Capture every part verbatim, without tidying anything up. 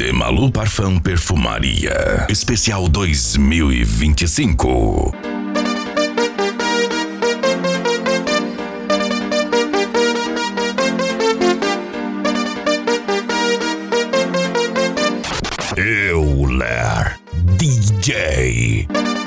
de Malu Parfum Perfumaria. Especial dois mil e vinte e cinco. Euler D J.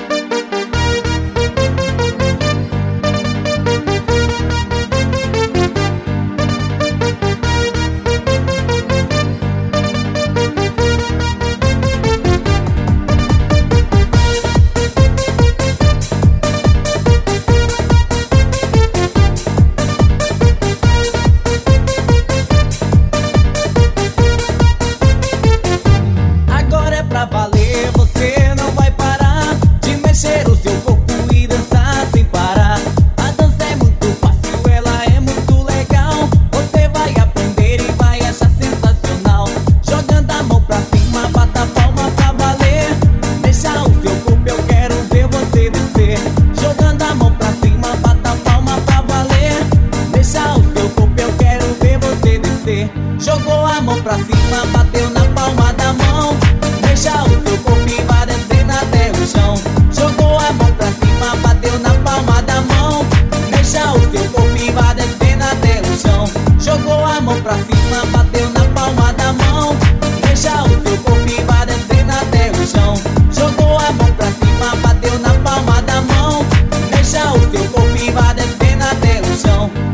Jogou a mão pra cima, bateu na palma da mão. Deixa o teu corpo e vai descendo até o chão. Jogou a mão pra cima, bateu na palma da mão. Deixa o teu corpo e vai descendo até o chão. Jogou a mão pra cima, bateu na palma da mão. Deixa o teu corpo e vai descendo até o chão. Jogou a mão pra cima, bateu na palma da mão. Deixa o teu corpo e vai descendo até o chão.